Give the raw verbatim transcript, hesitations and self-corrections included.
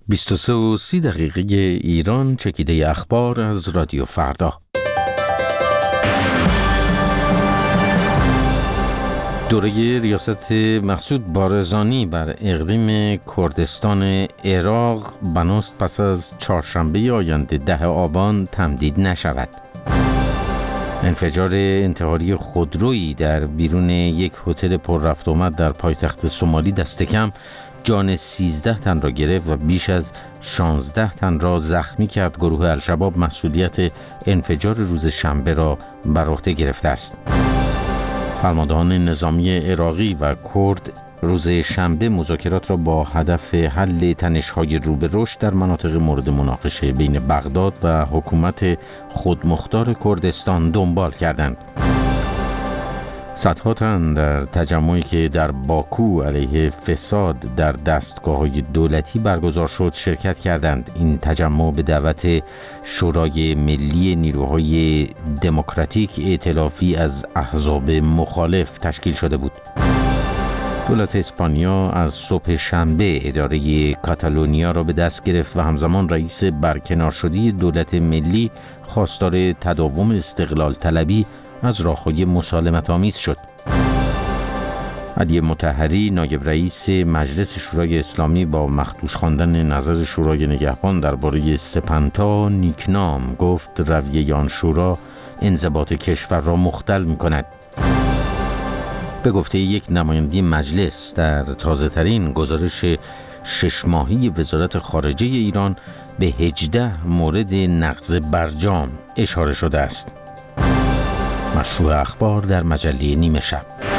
بیست و سه و سی دقیقه ایران، چکیده اخبار از رادیو فردا. دوره ریاست مسعود بارزانی بر اقلیم کردستان عراق بناست پس از چهارشنبه آینده ده آبان تمدید نشود. انفجار انتحاری خودرویی در بیرون یک هتل پر رفت آمد در پایتخت سومالی دست کم جان سیزده تن را گرفت و بیش از شانزده تن را زخمی کرد. گروه الشباب مسئولیت انفجار روز شنبه را بر عهده گرفته است. فرماندهان نظامی عراقی و کرد روز شنبه مذاکرات را با هدف حل تنش‌های رو به رشد در مناطق مورد مناقشه بین بغداد و حکومت خودمختار کردستان دنبال کردند. صدها تن در تجمعی که در باکو علیه فساد در دستگاه‌های دولتی برگزار شد شرکت کردند. این تجمع به دعوت شورای ملی نیروهای دموکراتیک ائتلافی از احزاب مخالف تشکیل شده بود. دولت اسپانیا از صبح شنبه اداره کاتالونیا را به دست گرفت و همزمان رئیس برکنار شده دولت ملی خواستار تداوم استقلال طلبی از راه‌های مسالمت آمیز شد. علی مطهری نایب رئیس مجلس شورای اسلامی با مخدوش خواندن نظر شورای نگهبان درباره سپنتا نیکنام گفت رویه آن شورا انضباط کشور را مختل می‌کند. به گفته یک نماینده مجلس در تازه‌ترین گزارش شش ماهی وزارت خارجه ایران به هجده مورد نقض برجام اشاره شده است. مشروع اخبار در مجله نیمه شب.